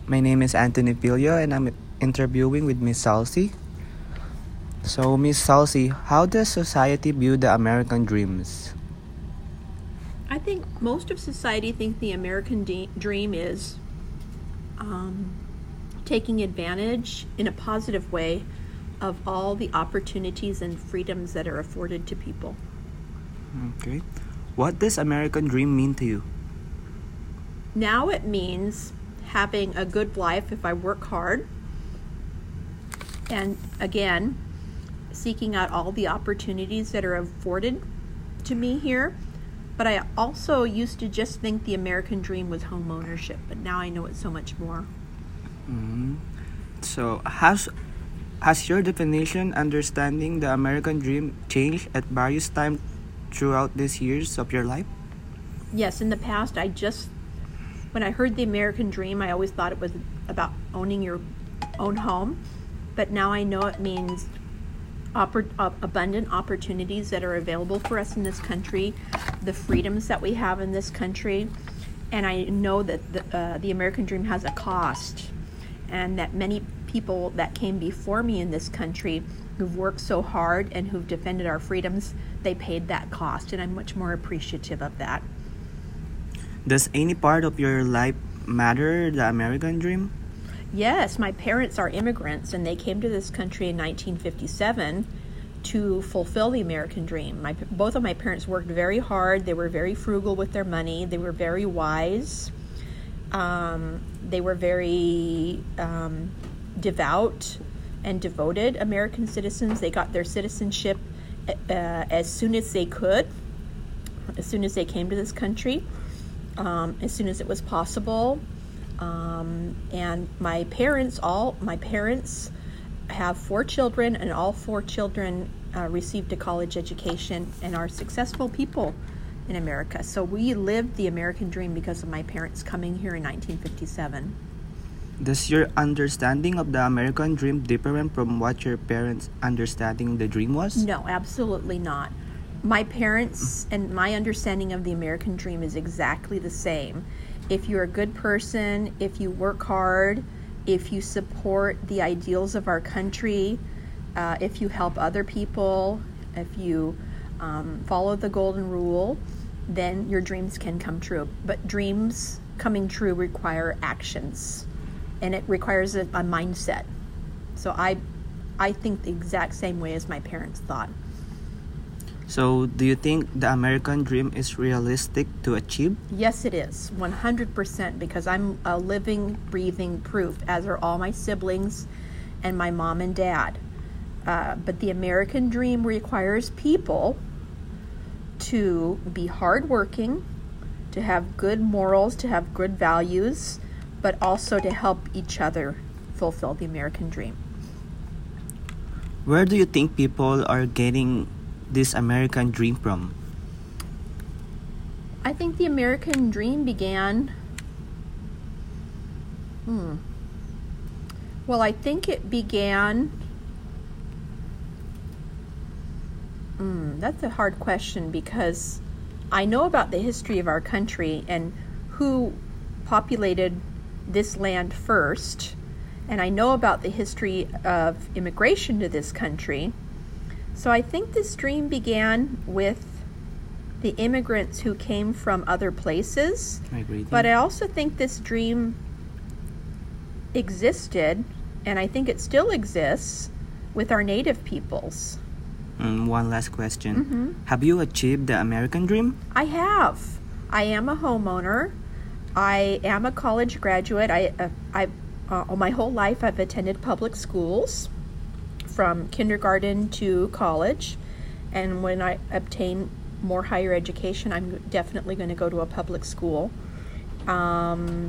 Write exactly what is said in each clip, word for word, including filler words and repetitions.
My name is Anthony Pilio and I'm interviewing with Miss Salsi. So, Miss Salsi, how does society view the American dreams? I think most of society think the American de- dream is um, taking advantage in a positive way of all the opportunities and freedoms that are afforded to people. Okay. What does American dream mean to you? Now it means having a good life if I work hard, and again, seeking out all the opportunities that are afforded to me here. But I also used to just think the American dream was home ownership, but now I know it's so much more. Mm-hmm. So, has has your definition, understanding the American dream, changed at various times throughout these years of your life? Yes, in the past, I just, when I heard the American dream, I always thought it was about owning your own home, but now I know it means oppor- uh, abundant opportunities that are available for us in this country, the freedoms that we have in this country, and I know that the, uh, the American dream has a cost, and that many people that came before me in this country who've worked so hard and who've defended our freedoms, they paid that cost, and I'm much more appreciative of that. Does any part of your life matter the American dream? Yes, my parents are immigrants, and they came to this country in nineteen fifty-seven to fulfill the American dream. My, both of my parents worked very hard. They were very frugal with their money. They were very wise. Um, they were very um, devout and devoted American citizens. They got their citizenship uh, as soon as they could, as soon as they came to this country, um, as soon as it was possible. Um, and my parents, all my parents have four children, and all four children uh, received a college education and are successful people in America. So we lived the American dream because of my parents coming here in nineteen fifty-seven. Does your understanding of the American dream different from what your parents' understanding the dream was? No, absolutely not. My parents and my understanding of the American dream is exactly the same. If you're a good person, if you work hard, if you support the ideals of our country, uh, if you help other people, if you um, follow the golden rule, then your dreams can come true. But dreams coming true require actions, and it requires a, a mindset. So I, I think the exact same way as my parents thought. So, do you think the American dream is realistic to achieve? Yes, it is, one hundred percent, because I'm a living, breathing proof, as are all my siblings and my mom and dad. Uh, but the American dream requires people to be hardworking, to have good morals, to have good values, but also to help each other fulfill the American dream. Where do you think people are getting this American dream from? I think the American dream began, hmm, well, I think it began, hmm, that's a hard question, because I know about the history of our country and who populated this land first, and I know about the history of immigration to this country. So I think this dream began with the immigrants who came from other places. I agree. But I also think this dream existed, and I think it still exists, with our native peoples. Mm, one last question. Mm-hmm. Have you achieved the American dream? I have. I am a homeowner. I am a college graduate. I, uh, I, uh, my whole life I've attended public schools, from kindergarten to college, and when I obtain more higher education, I'm definitely going to go to a public school. Um,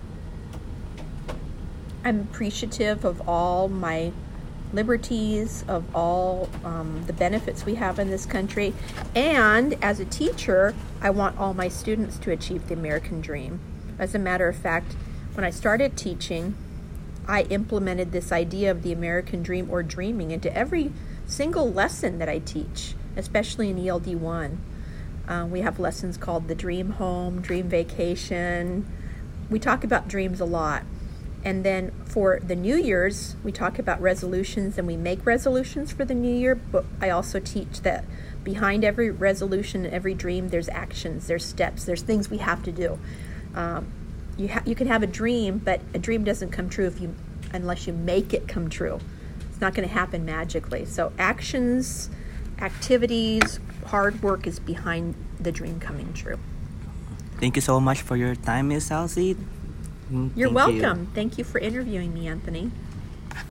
I'm appreciative of all my liberties, of all um, the benefits we have in this country, and as a teacher, I want all my students to achieve the American dream. As a matter of fact, when I started teaching, I implemented this idea of the American dream or dreaming into every single lesson that I teach, especially in E L D one. Uh, we have lessons called the Dream Home, Dream Vacation. We talk about dreams a lot. And then for the New Year's, we talk about resolutions and we make resolutions for the New Year, but I also teach that behind every resolution, every dream, there's actions, there's steps, there's things we have to do. Um, you, ha- you can have a dream, but a dream doesn't come true if you unless you make it come true. It's not going to happen magically. So actions, activities, hard work is behind the dream coming true. Thank you so much for your time, Miss Elsie. You're Thank welcome. You. Thank you for interviewing me, Anthony.